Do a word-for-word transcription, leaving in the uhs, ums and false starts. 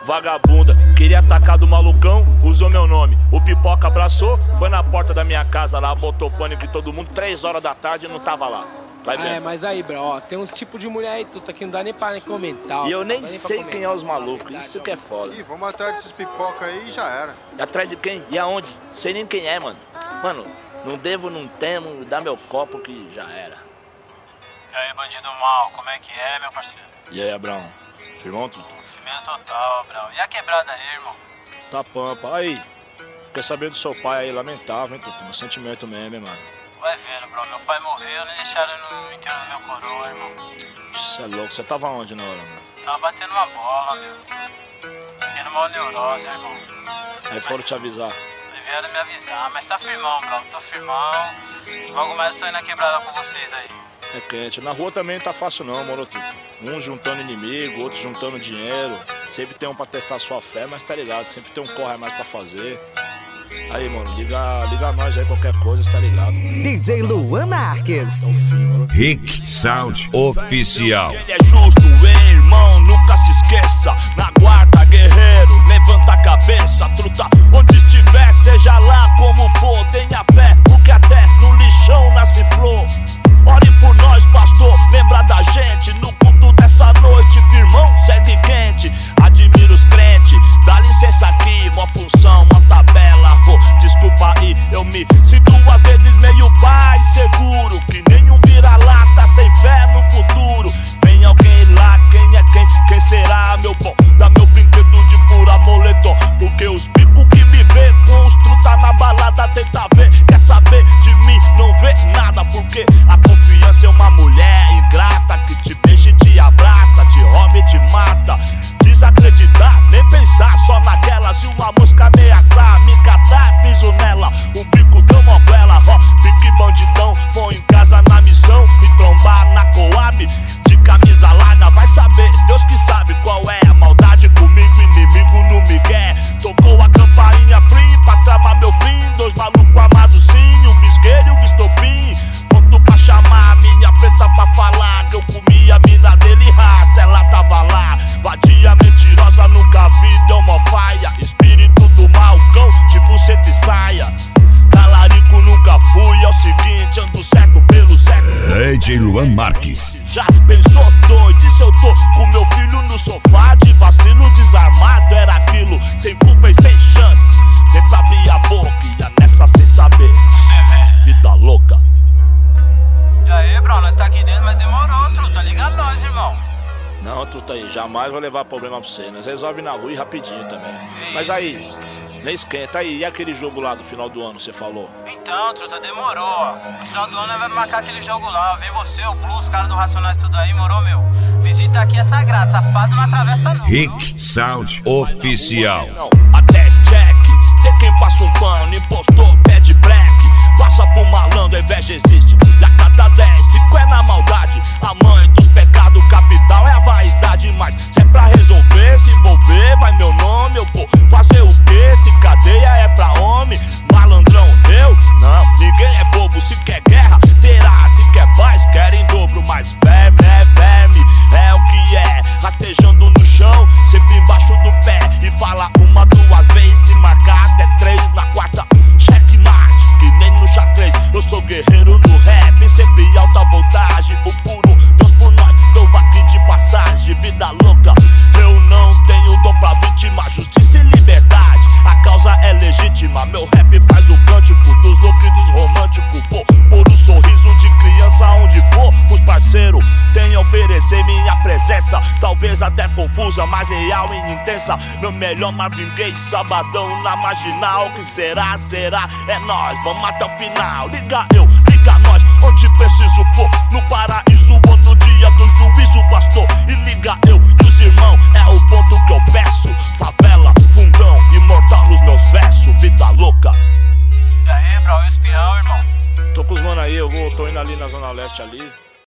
vagabunda. Queria atacar do malucão, usou meu nome. O Pipoca abraçou, foi na porta da minha casa lá, botou pânico em todo mundo. Três horas da tarde e não tava lá. Vai ver. É, mas aí, bro, ó, tem uns tipos de mulher aí, tudo aqui, não dá nem pra nem comentar. Ó, e eu nem nem sei quem é os malucos, isso que é foda. Ih, vamos atrás desses pipoca aí e já era. E atrás de quem? E aonde? Sei nem quem é, mano. Mano, não devo, não temo, dá meu copo que já era. E aí, bandido mal, como é que é, meu parceiro? E aí, Abrão? Firmão, Tutu? Firmeza total, Brau. E a quebrada aí, irmão? Tá pampa. Aí, quer saber do seu pai aí, lamentável, hein, Tutu? Um sentimento mesmo, hein, mano. Vai vendo, bro. Meu pai morreu, nem deixaram no enterro do meu coroa, irmão. Você é louco, você tava onde na hora, mano? Tava batendo uma bola, meu. Tendo mal neurose, irmão. Aí foram te avisar. Vieram me avisar, mas tá firmão, bro. Tô firmão. Logo mais eu tô indo na quebrada com vocês aí. É quente. Na rua também não tá fácil não, moro, Tutu. Uns juntando inimigo, outros juntando dinheiro. Sempre tem um pra testar sua fé, mas tá ligado, sempre tem um corre a mais pra fazer. Aí, mano, liga, liga nós aí, qualquer coisa, você tá ligado. D J Luan Marques. É o fim, mano. Rick Sound Oficial. Ele é justo, hein, irmão, nunca se esqueça. Na guarda, guerreiro, levanta a cabeça, truta. Onde estiver, seja lá como for, tenha fé, porque até no lixão nasce flor. Ore por nós, pastor, lembra da gente. No culto dessa noite, firmão, segue quente. Admira os crentes, dá licença aqui. Mó função, mó tabela, oh, desculpa aí, eu me sinto às vezes meio pai seguro. Que nem um vira-lata sem fé no futuro. Vem alguém lá, quem é quem? Quem será, meu bom? Dá meu brinquedo de fura moletom. Porque os bicos que me vê com os truta na balada tenta ver. Quer saber de mim, não vê nada. Porque a confiança é uma mulher ingrata que te beija e te abraça, te rouba e te mata. Desacreditar, nem pensar só naquela. Se uma mosca ameaçar, me catar, piso nela. O bico deu uma bela, ó, pique bandidão. Vou em casa na missão, me trombar na Coab. De camisa larga, vai saber, Deus que sabe qual é a maldade comigo, inimigo no migué. Tocou a campainha plim pra tramar meu fim. Dois malucos amados sim, o bisqueiro e o bistopim. Ponto pra chamar minha preta pra falar que eu comi a mina dele, raça, ela tava lá. Vadia mentirosa, nunca vi, deu mó faia. Espírito do mal, cão, tipo senta e saia. Talarico nunca fui, é o seguinte, ando certo pelo século. D J Luan Marques. Já pensou doido, e se eu tô com meu filho no sofá de vacilo desarmado? Era aquilo, sem culpa e sem chance. Nem pra abrir a boca, ia nessa sem saber. Vida louca. E aí, bro, nós tá aqui dentro, mas demorou, truta. Liga nós, irmão. Não, truta aí, jamais vou levar problema pra você. Nós resolve na rua e rapidinho também. Mas aí, nem esquenta aí, e aquele jogo lá do final do ano, você falou? Então, truta, demorou, ó. No final do ano nós vamos marcar aquele jogo lá. Vem você, o Blue, os caras do Racionais, tudo aí, morou, meu? Visita aqui é sagrado, safado não atravessa não. Rick Sound Oficial. Não, até check, tem quem passa um pano, impostor, pede black. Passa por malandro, a inveja existe. E a cada dez, cinco é na maldade. A mãe dos pecados capital é a vaidade. Mas se é pra resolver, se envolver, vai meu nome, eu vou fazer o quê? Se cadeia é pra homem, malandrão eu? Não, ninguém é bobo, se quer guerra, terá. Se quer paz, quer em dobro. Mas verme é verme, é o que é. Rastejando no chão, sempre embaixo do pé. E fala uma, duas vezes, se marcar até três. Na quarta, checkmate, que nem no xadrez. Eu sou guerreiro no rap, sempre alta voltagem. O puro, Deus por nós, tô aqui de passagem. Vida louca, eu não tenho dom pra vítima. Justiça e liberdade, a causa é legítima. Meu rap faz o cântico dos loucos e dos românticos. Vou pôr um sorriso de criança onde for. Os parceiros têm a oferecer minha presença. Talvez até confusa, mas real e intensa. Meu melhor Marvin Gaye, sabadão na marginal. Que será, será, é nós, vamos até o final. Liga eu, liga nós, onde preciso for. No paraíso ou no dia do juízo, pastor. E liga eu e os irmãos, é o ponto que eu peço. Favela, fundão, imortal nos meus versos. Vida louca. E aí, bro, e o espião, irmão? Tô com os mano aí, eu vou, tô indo ali na Zona Leste ali.